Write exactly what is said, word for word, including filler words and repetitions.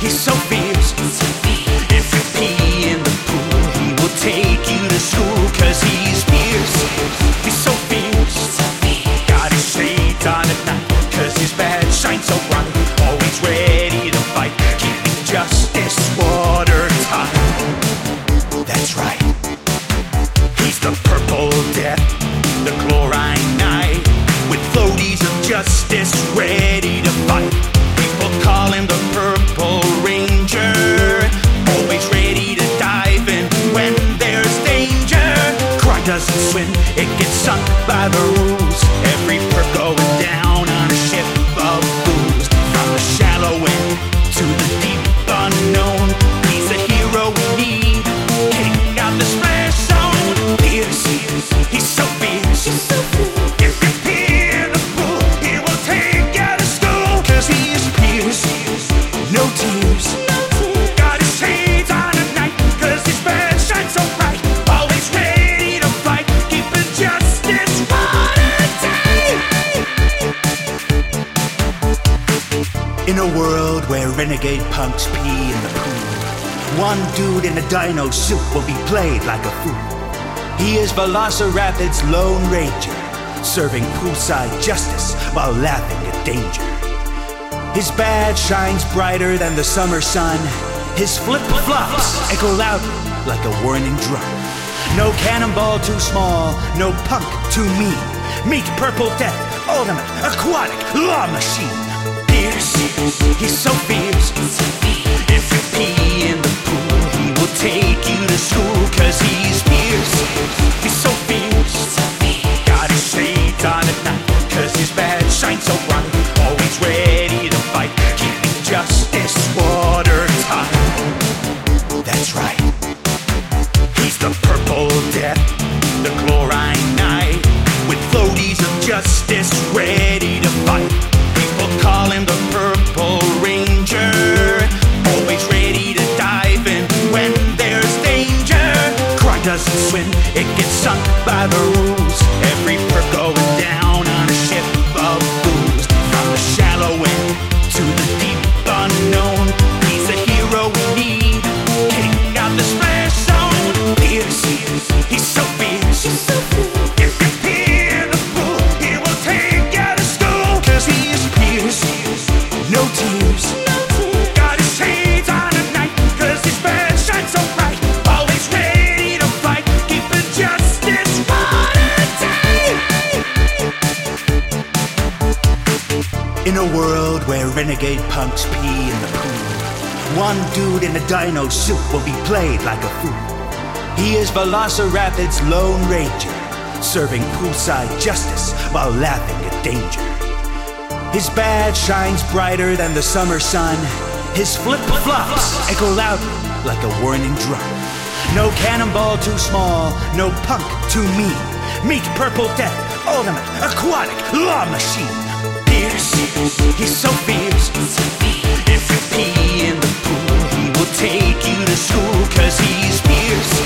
He's so fierce. If you pee in the pool, he will take you to school, cause he's fierce. He's so fierce. Got his shades on at night, cause his badge shines so bright. Always ready to fight, keeping justice watertight. That's right. He's the purple death, the chlorine knight, with floaties of justice ready to fight. People call him the Purple Ranger, always ready to dive in when there's danger. Crime doesn't swim, it gets sunk by the rules. Every perp going down on a ship of fools. From the shallow end to the deep unknown, he's the hero we need, king of the splash zone. Fierce, he's so fierce. If you pee in the pool, he will take you to school, cause he is fierce. No tears. Got his shades on at night, cause his badge shines so bright. Always ready to fight, keeping justice watertight. In a world where renegade punks pee in the pool, one dude in a dino suit will be played like a fool. He is Velociraptor's Lone Ranger, serving poolside justice while laughing at danger. His badge shines brighter than the summer sun. His flip-flops echo loudly like a warning drum. No cannonball too small, no punk too mean. Meet Purple Death, ultimate aquatic law machine. Fierce, he's so fierce. If you pee in the pool, he will take you to school, cause he's fierce. He's so fierce. Got his shades on at night, cause his badge shines so bright. Always ready to fight, keeping justice watertight. That's right. He's the Purple Death, the chlorine knight, with floaties of justice ready to fight. People call him the Purple Ranger, always ready to dive in when there's danger. Crime doesn't swim, it gets sunk by the rules. Every perp going down on a ship of fools. From the shallow end to the deep unknown, he's the hero we need, king of the splash zone. Fierce, he's so fierce. If you pee in the pool, he will take you to school, cause he is fierce. No tears. Got his shades on at night, cause his badge shines so bright. Always ready to fight, keeping justice watertight. In a world where renegade punks pee in the pool, one dude in a dino suit will be played like a fool. He is Velociraptor's Lone Ranger, serving poolside justice while laughing at danger. His badge shines brighter than the summer sun. His flip-flops echo loudly like a warning drum. No cannonball too small, no punk too mean. Meet Purple Death, ultimate aquatic law machine. Fierce, he's so fierce. If you pee in the pool, he will take you to school, cause he's fierce.